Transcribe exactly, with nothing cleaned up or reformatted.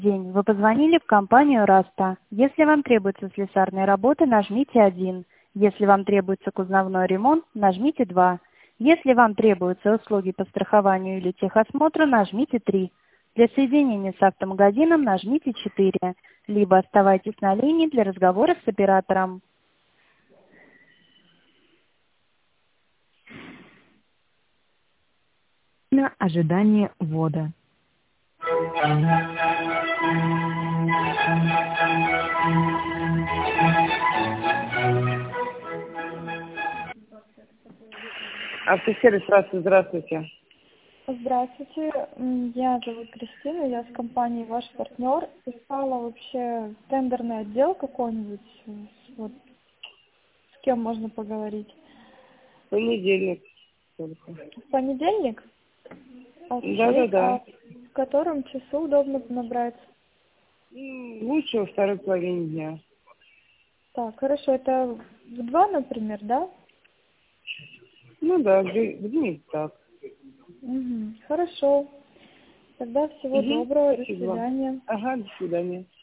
День. Вы позвонили в компанию «Раста». Если вам требуются слесарные работы, нажмите один. Если вам требуется кузовной ремонт, нажмите два. Если вам требуются услуги по страхованию или техосмотру, нажмите три. Для соединения с автомагазином нажмите четыре. Либо оставайтесь на линии для разговора с оператором. На ожидание ввода. Автосервис, здравствуйте, здравствуйте. Здравствуйте, м, меня зовут Кристина, я с компанией «Ваш партнер». Искала вообще тендерный отдел какой-нибудь, э, вот, с кем можно поговорить. Понедельник только. В понедельник? Окей, Да-да-да. а в котором часу удобно набрать? М, Лучше во второй половине дня. Так, хорошо, это в два, например, да? Ну да, где- где-нибудь так. Угу. Хорошо. Тогда всего Мгм, доброго, до спасибо вам. свидания. Ага, до свидания.